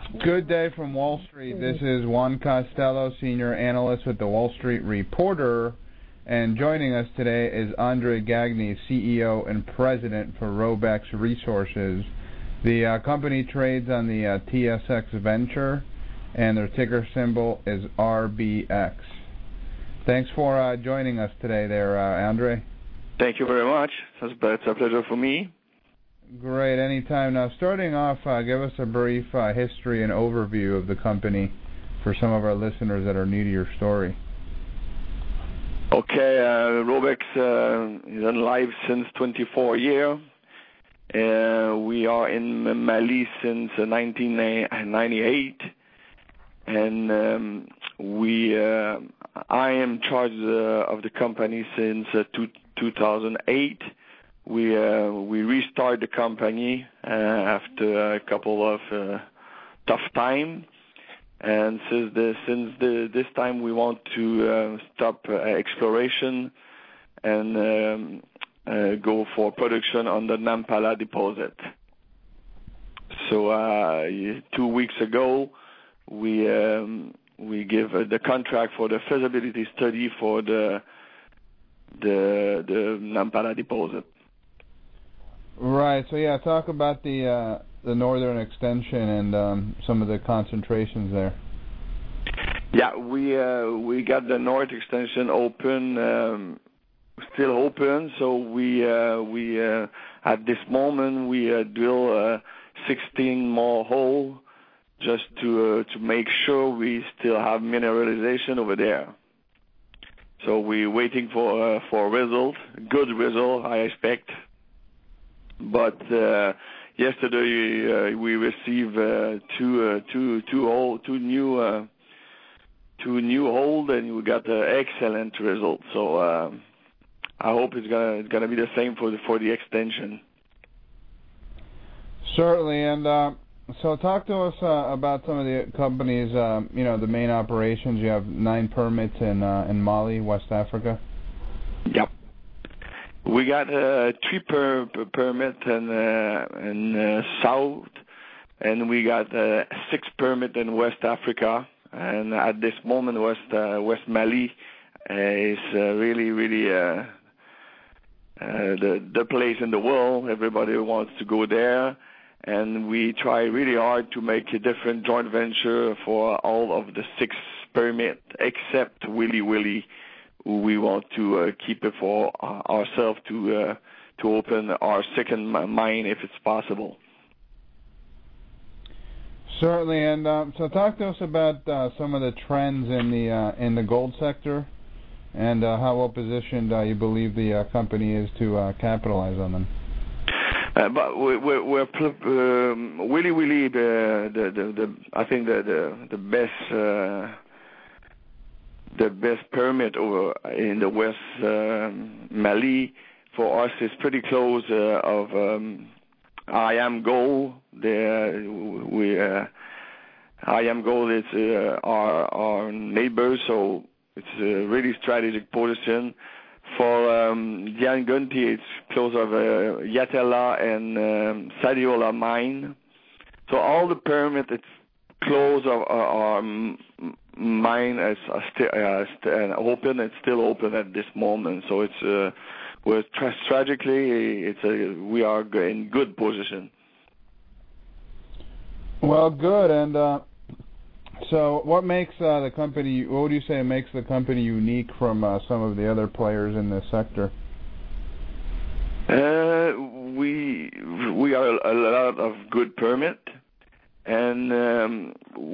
Good day from Wall Street. This is Juan Costello, senior analyst with the Wall Street Reporter, and joining us today is Andre Gagné, CEO and President for Robex Resources. The company trades on the TSX Venture, and their ticker symbol is RBX. Thanks for joining us today there, Andre. Thank you very much. It's a pleasure for me. Great, anytime. Now, starting off, give us a brief history and overview of the company for some of our listeners that are new to your story. Okay, Robex is alive since 24 years. We are in Mali since 1998, and I am in charge of the company since 2008. We restart the company after a couple of tough time, and since this time we want to stop exploration and go for production on the Nampala deposit. So 2 weeks ago we give the contract for the feasibility study for the Nampala deposit. Right. So yeah, talk about the northern extension and some of the concentrations there. Yeah, we got the north extension open, still open. So we at this moment we drill 16 more holes just to make sure we still have mineralization over there. So we're waiting for result, good result, I expect. But yesterday we received two new holes, and we got excellent results. So I hope it's gonna be the same for the extension. Certainly, and so talk to us about some of the company's, the main operations. You have 9 permits in Mali, West Africa. Yep. We got 3 permit in South, and we got 6 permit in West Africa. And at this moment, West Mali is really the place in the world. Everybody wants to go there, and we try really hard to make a different joint venture for all of the 6 permit, except Willy Willy. We want to keep it for ourselves to open our second mine if it's possible. Certainly, and so talk to us about some of the trends in the gold sector, and how well positioned you believe the company is to capitalize on them. But we're Willy Willy, I think the best. The best permit over in the West Mali for us is pretty close of IAMGOLD. IAMGOLD is our neighbor, so it's a really strategic position. For Diangunti, it's close of Yatela and Sadiola mine. So all the permit, it's close of our mine is open. It's still open at this moment. So it's strategically we are in good position. Well, good. And so, what makes the company? What would you say makes the company unique from some of the other players in this sector? We are a lot of good permit. And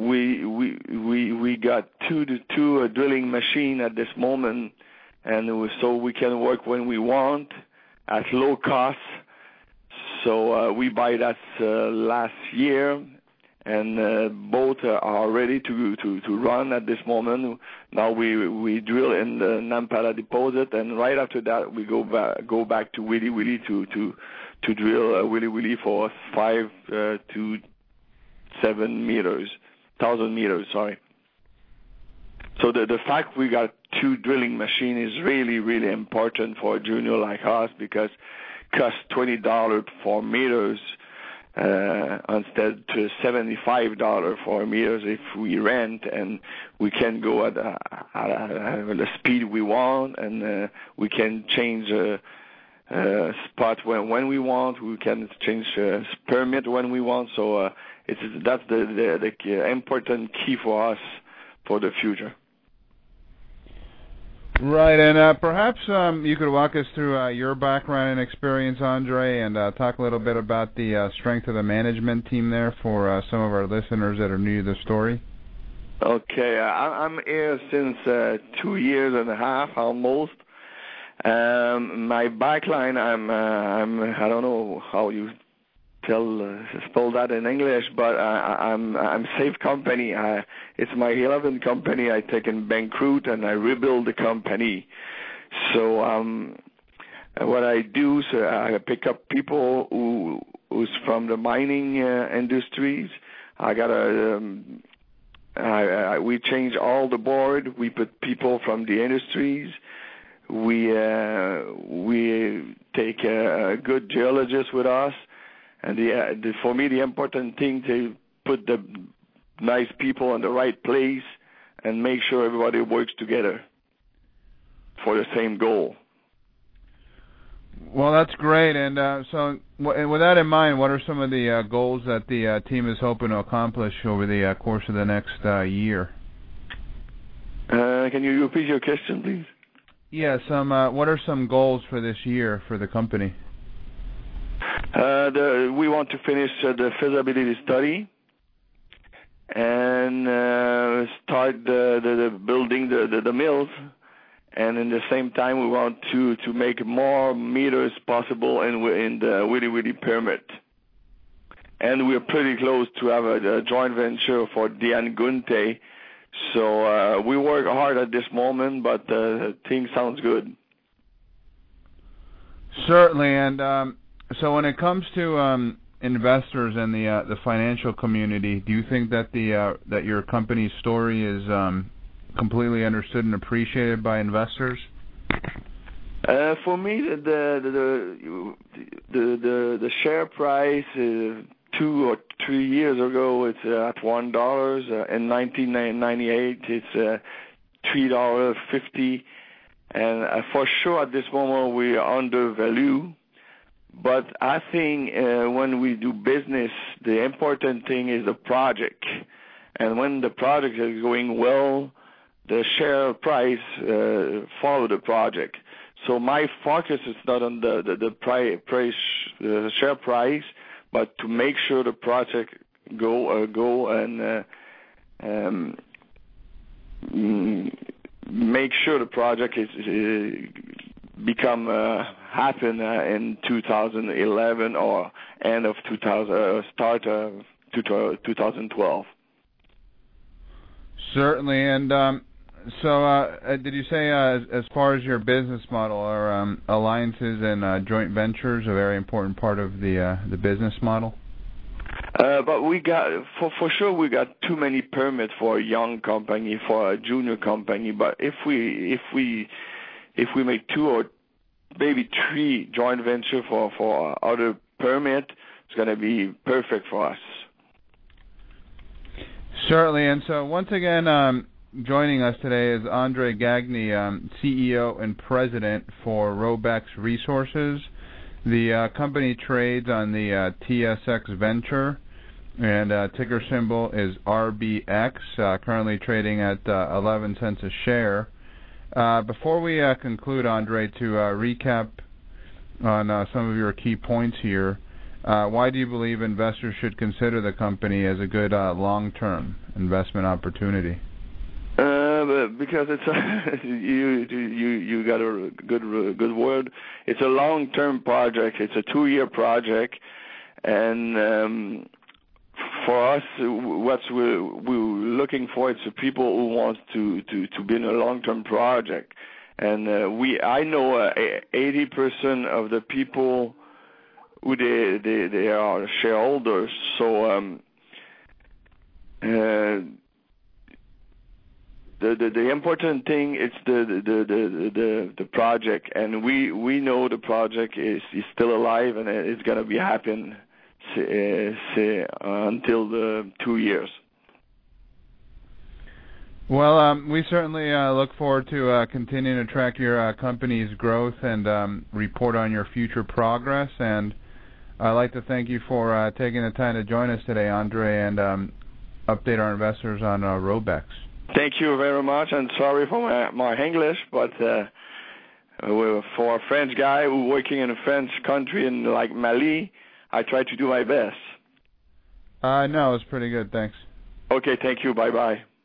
we got two drilling machine at this moment, and so we can work when we want at low cost. So we buy that last year, and both are ready to run at this moment. Now we drill in the Nampala deposit, and right after that we go back to Willy Willy to drill Willy Willy for 5 to 7 meters, 1,000 meters. Sorry. So the fact we got 2 drilling machine is really important for a junior like us, because it costs $20 for meters. instead to $75 for meters if we rent, and we can go at the speed we want, and we can change spot when we want. We can change permit when we want. So that's the important key for us for the future. Right, and perhaps you could walk us through your background and experience, Andre, and talk a little bit about the strength of the management team there for some of our listeners that are new to the story. Okay, I'm here since 2 years and a half almost. My backline, I don't know how you spell that in English, but I'm Safe Company. It's my 11th company. I taken bankrupt and I rebuild the company. So what I do, so I pick up people who's from the mining industries. We change all the board. We put people from the industries. We take a good geologist with us. And for me, the important thing to put the nice people in the right place and make sure everybody works together for the same goal. Well, that's great. And so with that in mind, what are some of the goals that the team is hoping to accomplish over the course of the next year? Can you repeat your question, please? Yeah, what are some goals for this year for the company? We want to finish the feasibility study and start the building the mills, and in the same time we want to make more meters possible in the Willy permit. And we're pretty close to have a joint venture for Diane Gunte. So we work hard at this moment, but things sounds good. Certainly, and so when it comes to investors and the financial community, do you think that that your company's story is completely understood and appreciated by investors? For me, the share price 2 or 3 years ago, it's at $1. In 1998, it's $3.50, and for sure at this moment we are undervalued. But I think when we do business, the important thing is the project. And when the project is going well, the share price follow the project. So my focus is not on the share price, but to make sure the project go and make sure the project is become happen in 2011 or end of 2012. Certainly, and so did you say as far as your business model, are alliances and joint ventures a very important part of the business model? But we got for sure we got too many permits for a young company, for a junior company. But if we make 2 or maybe 3 joint venture for other permit, it's going to be perfect for us. Certainly, and so once again, joining us today is Andre Gagné, CEO and President for Robex Resources. The company trades on the TSX Venture, and ticker symbol is RBX, currently trading at 11 cents a share. Before we conclude, Andre, to recap on some of your key points here, why do you believe investors should consider the company as a good long-term investment opportunity? Because it's you got a good word. It's a long-term project. It's a 2-year project, and for us, what we're looking for is people who want to be in a long-term project. And I know 80% of the people who they are shareholders. So the important thing is the project, and we know the project is still alive and it's gonna be happen c'est until the 2 years. Well, we certainly look forward to continuing to track your company's growth and report on your future progress. And I'd like to thank you for taking the time to join us today, Andre, and update our investors on Robex. Thank you very much, and sorry for my English, but for a French guy who working in a French country in like Mali, I try to do my best. No, it's pretty good. Thanks. Okay, thank you. Bye-bye.